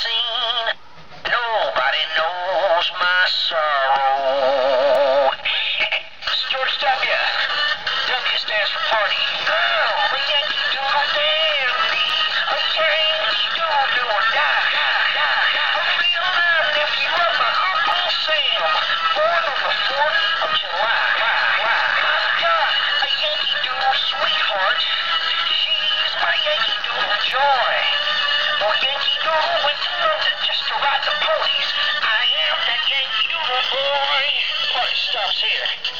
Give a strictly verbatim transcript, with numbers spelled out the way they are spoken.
scene. Nobody knows my sorrow. George W. W stands for party. Oh, a Yankee Doodle dandy. A Yankee Doodle do or die. A real live nephew of my Uncle Sam. Born on the fourth of July. I've got a Yankee Doodle sweetheart. She's my Yankee Doodle joy. Oh, Yankee Doodle went to London just to ride the ponies. I am that Yankee Doodle boy. Party stops here.